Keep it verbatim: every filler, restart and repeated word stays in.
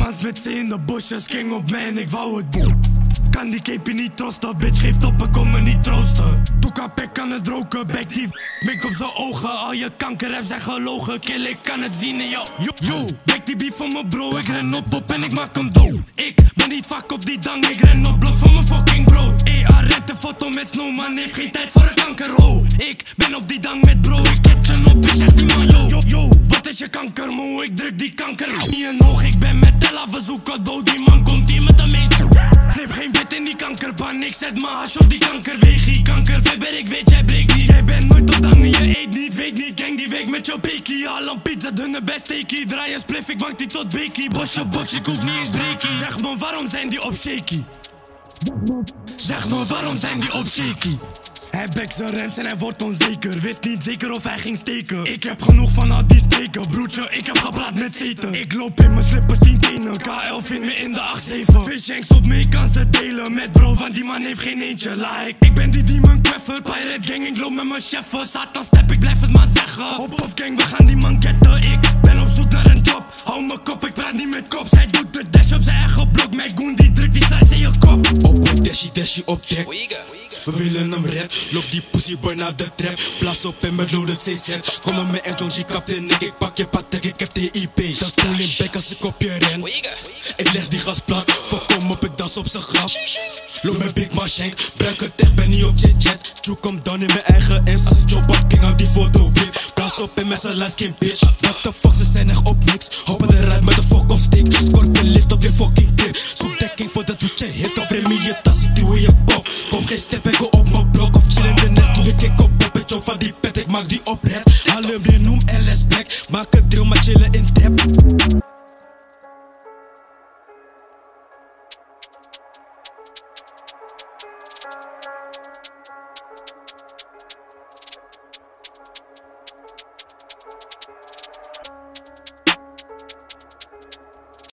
mans met zee in de bushes, king op mij en ik wou het doen. Kan die cape niet troosten, bitch geeft op en kom me niet troosten. Toekapek kan het roken, back die mik op z'n ogen. Al je kankerraps zijn gelogen, kill ik kan het zien in jou. Yo, yo, back die beef van mijn bro, ik ren op op en ik maak hem dood. Ik ben niet vaak op die dang, ik ren op blok van mijn fucking brood. E A rent een foto met Snowman, heeft geen tijd voor een kankerho. Ik ben op die dang met bro, ik catch op, ik zeg die man yo. Yo, yo, wat is je kankermoe, ik druk die kanker niet in hoog. Ik ben met Ella, we zoeken dood, die man komt hier met de meeste. Flip geen wet in die kankerban, ik zet mijn hash op die kankerwegie. Kankervibber, ik weet jij breekt niet. Jij bent nooit op dang, je eet niet, weet niet. Gang die week met jouw bekie, al een pizza, dunne best steakie. Draai een spliff, ik wank die tot bekie. Bosje box, ik hoef niet eens breakie. Zeg me waarom zijn die op shaky? Zeg me waarom zijn die op shaky? Hij bekt zijn rems en hij wordt onzeker. Wist niet zeker of hij ging steken. Ik heb genoeg van al die steken. Broertje, ik heb gepraat met Satan. Ik loop in mijn slipper tien tenen. K L vindt me in de acht zeven. Fish hanks op me, ik kan ze delen met bro, want die man heeft geen eentje. Like, ik ben die demon kweffer. Pirate gang, ik loop met mijn cheffen. Satan step, ik blijf het maar zeggen. Hop of gang, we gaan die man ketten. Ik ben op zoek naar een job. Hou mijn kop, ik praat niet met kop. Zij doet de dash op zijn eigen blok. Mijn goon die drukt die slice in je kop. Op met dashy dashy op deck. We willen hem red, loop die pussy boy naar de trap. Blaas op en met loaded C Z. Kom met me en John G kapten, ik, ik pak je patek, ik heb de I P. Dan spoel in bek als ik op je ren. Ik leg die gas plat, fuck kom op, ik dans op z'n graf. Loop met Big Man Shank, bruik het echt, ben niet op chit-chat. True kom down in mijn eigen ends, als ik Joe Bad King aan die foto whip. Blaas op en met z'n last skin bitch. What the fuck, ze zijn echt op niks. Hoppen eruit met een fuck of stick. Scorpion lift op je fucking kip. Zoek dekking voor dat doet je hit. Of rem je tas, ik duw in je kop. Kom geen step en go